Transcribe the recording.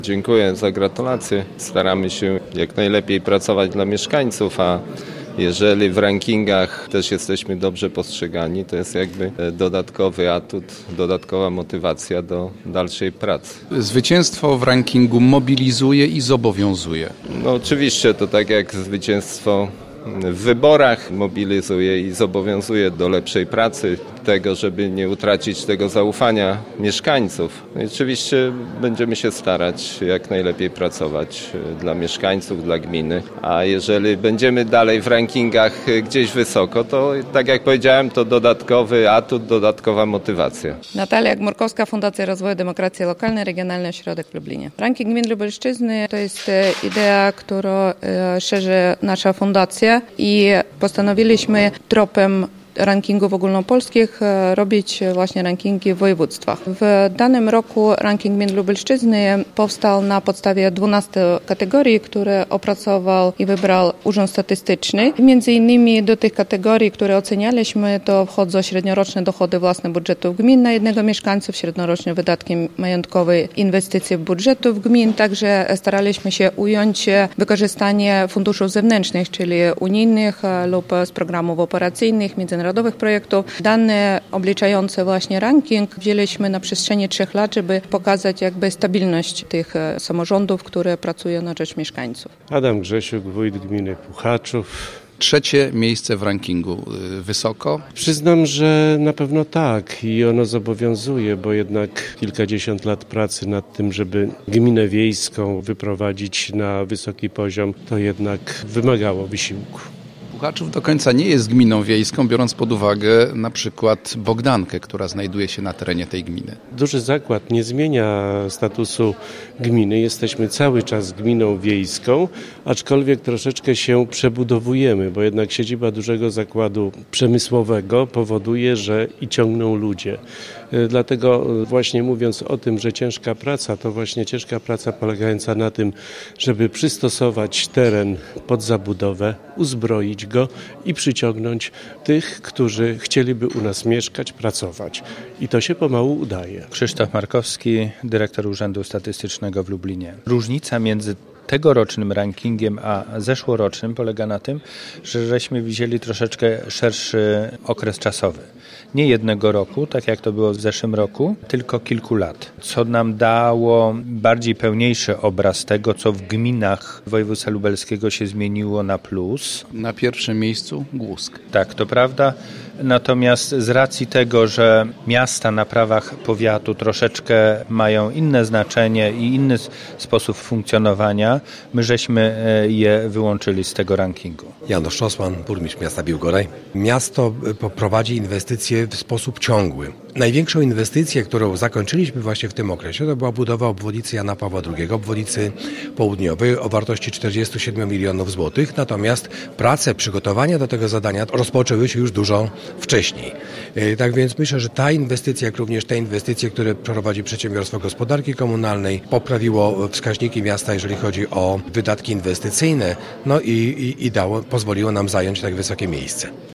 Dziękuję za gratulacje. Staramy się jak najlepiej pracować dla mieszkańców, a jeżeli w rankingach też jesteśmy dobrze postrzegani, to jest jakby dodatkowy atut, dodatkowa motywacja do dalszej pracy. Zwycięstwo w rankingu mobilizuje i zobowiązuje. No oczywiście to tak jak zwycięstwo w wyborach mobilizuje i zobowiązuje do lepszej pracy, tego, żeby nie utracić tego zaufania mieszkańców. No i oczywiście będziemy się starać jak najlepiej pracować dla mieszkańców, dla gminy, a jeżeli będziemy dalej w rankingach gdzieś wysoko, to tak jak powiedziałem, to dodatkowy atut, dodatkowa motywacja. Natalia Gmurkowska, Fundacja Rozwoju Demokracji Lokalnej, Regionalny Ośrodek w Lublinie. Ranking Gmin Lubelszczyzny to jest idea, którą szerzy nasza fundacja i postanowiliśmy tropem rankingów ogólnopolskich robić właśnie rankingi w województwach. W danym roku ranking gmin Lubelszczyzny powstał na podstawie 12 kategorii, które opracował i wybrał Urząd Statystyczny. Między innymi do tych kategorii, które ocenialiśmy, to wchodzą średnioroczne dochody własne budżetów gmin na jednego mieszkańców, średnioroczne wydatki majątkowe, inwestycje budżetów gmin. Także staraliśmy się ująć wykorzystanie funduszów zewnętrznych, czyli unijnych lub z programów operacyjnych, międzynarodowych projektów. Dane obliczające właśnie ranking wzięliśmy na przestrzeni 3 lat, żeby pokazać jakby stabilność tych samorządów, które pracują na rzecz mieszkańców. Adam Grzesiuk, wójt gminy Puchaczów. 3. miejsce w rankingu. Wysoko? Przyznam, że na pewno tak i ono zobowiązuje, bo jednak kilkadziesiąt lat pracy nad tym, żeby gminę wiejską wyprowadzić na wysoki poziom, to jednak wymagało wysiłku. Puchaczów do końca nie jest gminą wiejską, biorąc pod uwagę na przykład Bogdankę, która znajduje się na terenie tej gminy. Duży zakład nie zmienia statusu gminy. Jesteśmy cały czas gminą wiejską, aczkolwiek troszeczkę się przebudowujemy, bo jednak siedziba dużego zakładu przemysłowego powoduje, że i ciągną ludzie. Dlatego właśnie mówiąc o tym, że ciężka praca, to właśnie ciężka praca polegająca na tym, żeby przystosować teren pod zabudowę, uzbroić go i przyciągnąć tych, którzy chcieliby u nas mieszkać, pracować. I to się pomału udaje. Krzysztof Markowski, dyrektor Urzędu Statystycznego w Lublinie. Różnica między tegorocznym rankingiem a zeszłorocznym polega na tym, że żeśmy wzięli troszeczkę szerszy okres czasowy. Nie jednego roku, tak jak to było w zeszłym roku, tylko kilku lat. Co nam dało bardziej pełniejszy obraz tego, co w gminach województwa lubelskiego się zmieniło na plus. Na pierwszym miejscu Głusk. Tak, to prawda. Natomiast z racji tego, że miasta na prawach powiatu troszeczkę mają inne znaczenie i inny sposób funkcjonowania, my żeśmy je wyłączyli z tego rankingu. Janusz Szosman, burmistrz miasta Biłgoraj. Miasto prowadzi inwestycje w sposób ciągły. Największą inwestycję, którą zakończyliśmy właśnie w tym okresie, to była budowa obwodnicy Jana Pawła II, obwodnicy południowej o wartości 47 milionów złotych. Natomiast prace, przygotowania do tego zadania rozpoczęły się już dużo wcześniej. Tak więc myślę, że ta inwestycja, jak również te inwestycje, które prowadzi Przedsiębiorstwo Gospodarki Komunalnej, poprawiło wskaźniki miasta, jeżeli chodzi o wydatki inwestycyjne, no i pozwoliło nam zająć tak wysokie miejsce.